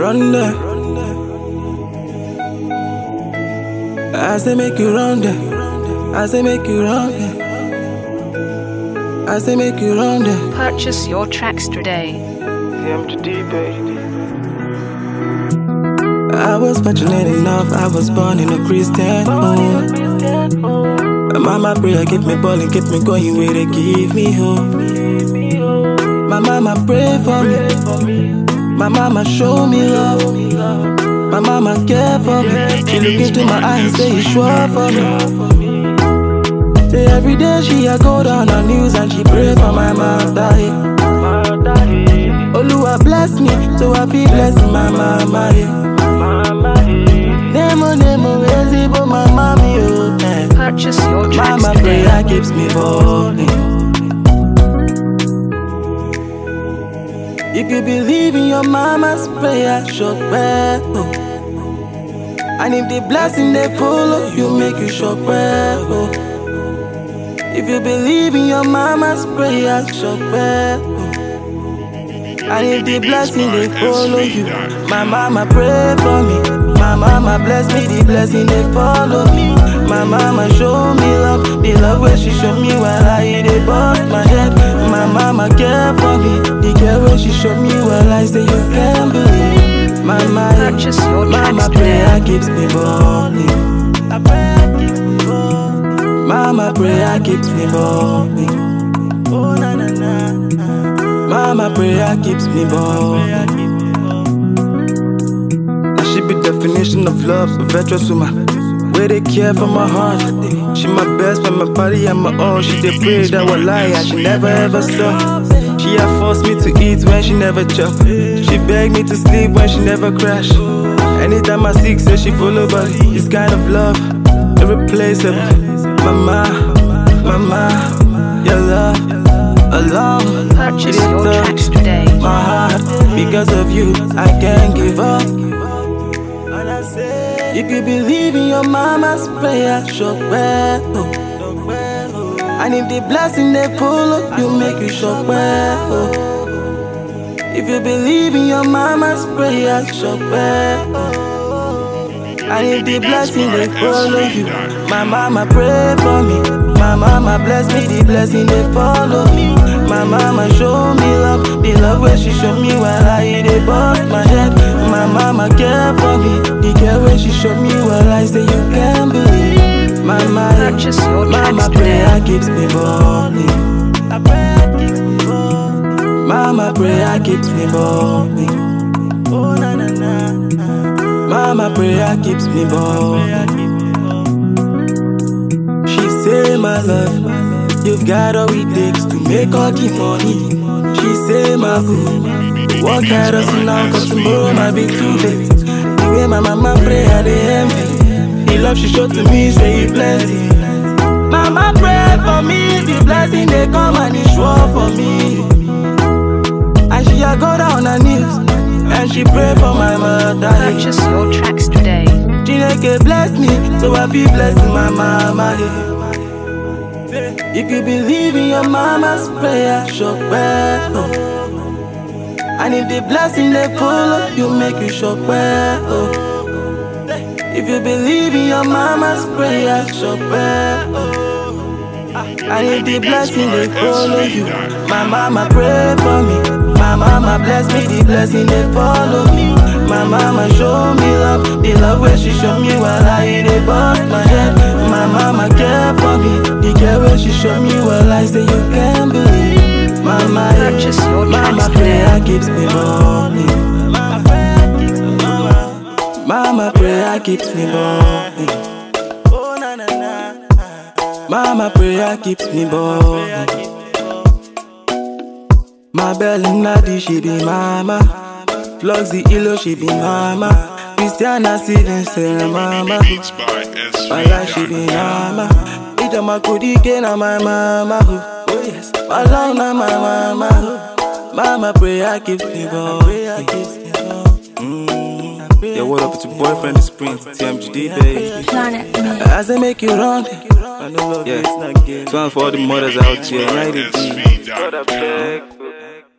run there. I say make you run there. I say make you run there. I say make you run there. Purchase your tracks today. I was fortunate enough, I was born in a Christian home. My mama pray, keep me balling, keep me going where they give me hope. My mama pray for me. My mama show me love. My mama care for me. She look into my eyes, say it's sure for me. Say every day she a go down her knees and she pray for my mother. Oluwa bless me, so I feel blessing my mama. Nemo, easy, but my mommy, oh. Purchase your tracks Mama today. prayer keeps me balling. If you believe in your mama's prayer, shock back. Oh. And if the blessing they follow, you make you shock back. Oh. If you believe in your mama's prayer, shock back. Oh. And if the blessing they follow you, my mama pray for me. My mama bless me, the blessing they follow me. My mama show me love, the love where she show me while I they bust my head. My mama care for me, the care where she show me while I say you can't believe. Mama, Purchase your mama tracks prayer today. keeps me balling. Mama prayer keeps me balling. Oh na na na. Mama prayer keeps me balling. She be definition of love, a virtuous woman. Where they care for my heart. She my best friend, my body and my all. She dey pray that will lie and she never ever stop. She had forced me to eat when she never chop. She begged me to sleep when she never crash. Anytime I seek, say she follow body. This kind of love, irreplaceable. Mama, your love alone. Purchase your tracks today. My heart, because of you, I can't give up. If you believe in your mama's prayer, shock back. Oh. And if the blessing they follow, you make you shock back. Oh. If you believe in your mama's prayer, shock back. Oh. And if the blessing they follow you, my mama pray for me. My mama bless me, the blessing they follow me. My mama show me love, the love where she show me while I they bust my head. My mama care for me, the care where she show me while I say you can't believe. Purchase your Mama tracks prayer today. keeps me balling. Mama prayer keeps me balling. Oh na na na. Mama prayer keeps me balling. She say my love, you've got all it takes to make all the money. She say my boo, work hard hustle now cause tomorrow might be too late. The way my mama pray I dey envy. The love she show to me say it plenty. Mama pray for me, the blessing they come and it's sure for me. And she a go down her knees and she pray for my mother. Purchase your tracks today. Chineke bless me, so I be blessing my mama. If you believe in your mama's prayer, shock back. Oh. And if the blessing they follow, you make you shock back. Oh. If you believe in your mama's prayer, shock back. Oh. And if the blessing they follow you, my mama pray for me. My mama bless me, the blessing they follow me. My mama show me love, the love where she show me while I they bust my head. My mama care for me, the care where she show me while I say you can't believe. Mama, Purchase your mama tracks prayer today. keeps me balling. Mama prayer keeps me balling. Mama prayer keeps me balling. My belly naughty, she be mama. Vlogs the illo, she be mama. Christiana Stevens, say mama. My life, she be mama. Ita makudike na my mama. Oh yes, my love na my mama. Mama prayer keeps me going. Yeah, what up, it's your boyfriend, it's Prince, TMGD, baby. Planet Me. I say make you run. Yeah, it's one for all the mothers out here, 90G.